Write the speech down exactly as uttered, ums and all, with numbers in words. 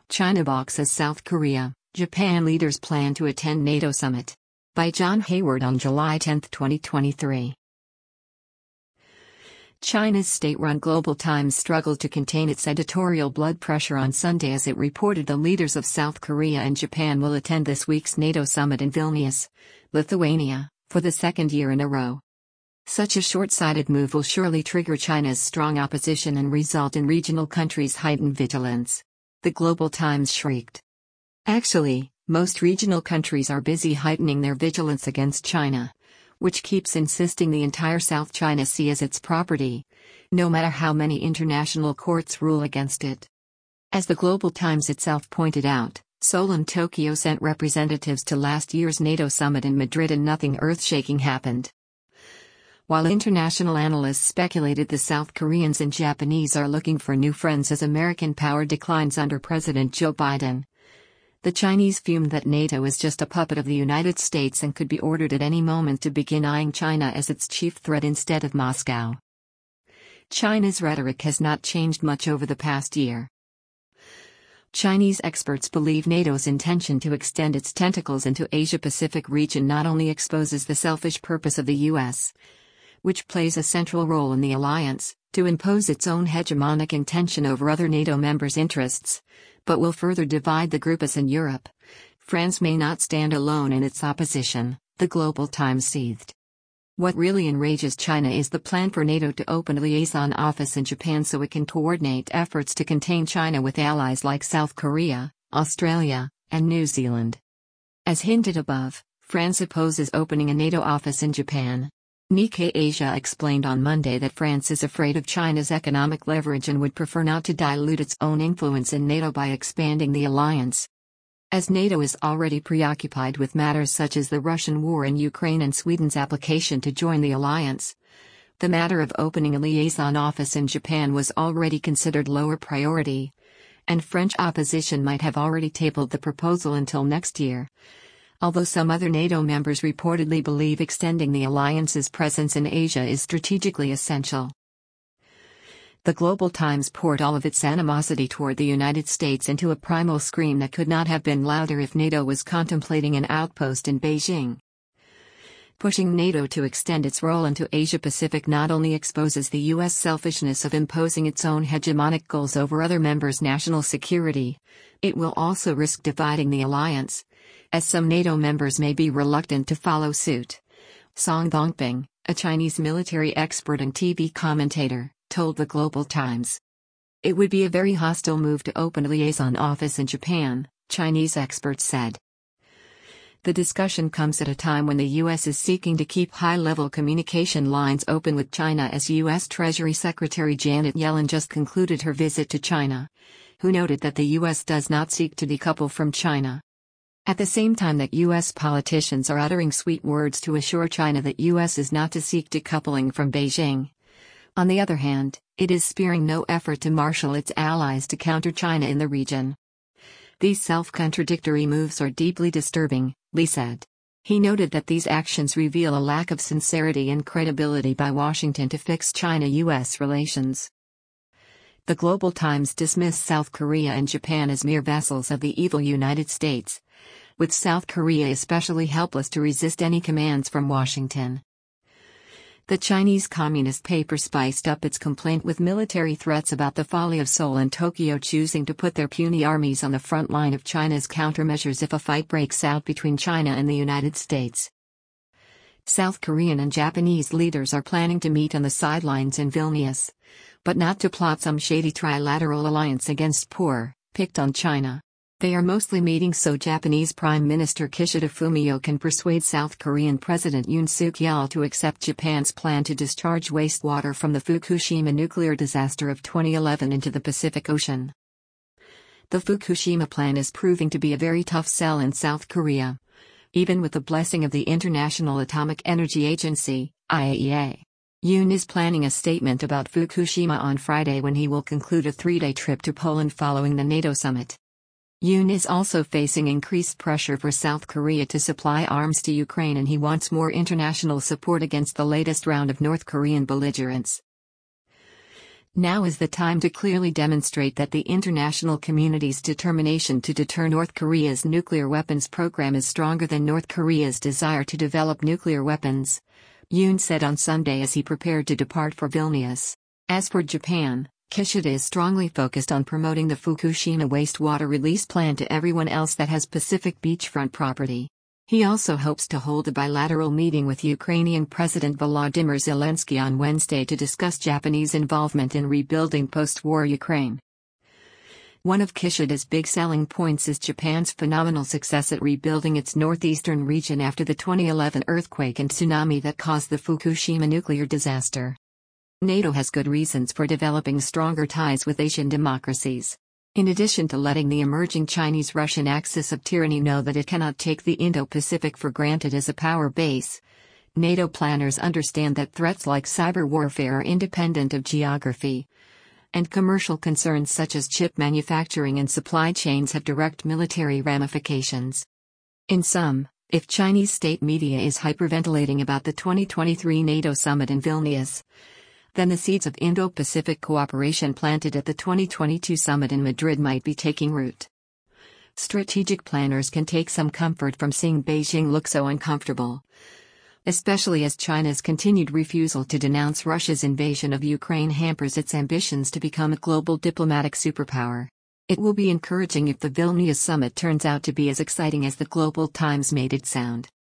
China boxes South Korea, Japan leaders plan to attend NATO summit. By John Hayward on July tenth, twenty twenty-three. China's state-run Global Times struggled to contain its editorial blood pressure on Sunday as it reported the leaders of South Korea and Japan will attend this week's NATO summit in Vilnius, Lithuania, for the second year in a row. Such a short-sighted move will surely trigger China's strong opposition and result in regional countries' heightened vigilance. The Global Times shrieked. Actually, most regional countries are busy heightening their vigilance against China, which keeps insisting the entire South China Sea is its property, no matter how many international courts rule against it. As the Global Times itself pointed out, Seoul and Tokyo sent representatives to last year's NATO summit in Madrid and nothing earth-shaking happened. While international analysts speculated the South Koreans and Japanese are looking for new friends as American power declines under President Joe Biden, the Chinese fumed that NATO is just a puppet of the United States and could be ordered at any moment to begin eyeing China as its chief threat instead of Moscow. China's rhetoric has not changed much over the past year. Chinese experts believe NATO's intention to extend its tentacles into Asia-Pacific region not only exposes the selfish purpose of the U S, which plays a central role in the alliance, to impose its own hegemonic intention over other NATO members' interests, but will further divide the group as in Europe. France may not stand alone in its opposition, the Global Times seethed. What really enrages China is the plan for NATO to open a liaison office in Japan so it can coordinate efforts to contain China with allies like South Korea, Australia, and New Zealand. As hinted above, France opposes opening a NATO office in Japan. Nikkei Asia explained on Monday that France is afraid of China's economic leverage and would prefer not to dilute its own influence in NATO by expanding the alliance. As NATO is already preoccupied with matters such as the Russian war in Ukraine and Sweden's application to join the alliance, the matter of opening a liaison office in Japan was already considered lower priority, and French opposition might have already tabled the proposal until next year. Although some other NATO members reportedly believe extending the alliance's presence in Asia is strategically essential. The Global Times poured all of its animosity toward the United States into a primal scream that could not have been louder if NATO was contemplating an outpost in Beijing. Pushing NATO to extend its role into Asia-Pacific not only exposes the U S selfishness of imposing its own hegemonic goals over other members' national security, it will also risk dividing the alliance, as some NATO members may be reluctant to follow suit. Song Dongping, a Chinese military expert and T V commentator, told the Global Times. It would be a very hostile move to open a liaison office in Japan, Chinese experts said. The discussion comes at a time when the U S is seeking to keep high-level communication lines open with China as U S Treasury Secretary Janet Yellen just concluded her visit to China, who noted that the U S does not seek to decouple from China. At the same time that U S politicians are uttering sweet words to assure China that U S is not to seek decoupling from Beijing, on the other hand, it is sparing no effort to marshal its allies to counter China in the region. These self-contradictory moves are deeply disturbing, Lee said. He noted that these actions reveal a lack of sincerity and credibility by Washington to fix China-U S relations. The Global Times dismissed South Korea and Japan as mere vassals of the evil United States, with South Korea especially helpless to resist any commands from Washington. The Chinese Communist paper spiced up its complaint with military threats about the folly of Seoul and Tokyo choosing to put their puny armies on the front line of China's countermeasures if a fight breaks out between China and the United States. South Korean and Japanese leaders are planning to meet on the sidelines in Vilnius, but not to plot some shady trilateral alliance against poor, picked on China. They are mostly meeting so Japanese Prime Minister Kishida Fumio can persuade South Korean President Yoon Suk-yeol to accept Japan's plan to discharge wastewater from the Fukushima nuclear disaster of twenty eleven into the Pacific Ocean. The Fukushima plan is proving to be a very tough sell in South Korea, even with the blessing of the International Atomic Energy Agency, I A E A. Yoon is planning a statement about Fukushima on Friday when he will conclude a three-day trip to Poland following the NATO summit. Yoon is also facing increased pressure for South Korea to supply arms to Ukraine, and he wants more international support against the latest round of North Korean belligerence. Now is the time to clearly demonstrate that the international community's determination to deter North Korea's nuclear weapons program is stronger than North Korea's desire to develop nuclear weapons, Yoon said on Sunday as he prepared to depart for Vilnius. As for Japan, Kishida is strongly focused on promoting the Fukushima wastewater release plan to everyone else that has Pacific beachfront property. He also hopes to hold a bilateral meeting with Ukrainian President Volodymyr Zelensky on Wednesday to discuss Japanese involvement in rebuilding post-war Ukraine. One of Kishida's big selling points is Japan's phenomenal success at rebuilding its northeastern region after the twenty eleven earthquake and tsunami that caused the Fukushima nuclear disaster. NATO has good reasons for developing stronger ties with Asian democracies. In addition to letting the emerging Chinese-Russian axis of tyranny know that it cannot take the Indo-Pacific for granted as a power base, NATO planners understand that threats like cyber warfare are independent of geography, and commercial concerns such as chip manufacturing and supply chains have direct military ramifications. In sum, if Chinese state media is hyperventilating about the twenty twenty-three NATO summit in Vilnius, then the seeds of Indo-Pacific cooperation planted at the twenty twenty-two summit in Madrid might be taking root. Strategic planners can take some comfort from seeing Beijing look so uncomfortable, especially as China's continued refusal to denounce Russia's invasion of Ukraine hampers its ambitions to become a global diplomatic superpower. It will be encouraging if the Vilnius summit turns out to be as exciting as the Global Times made it sound.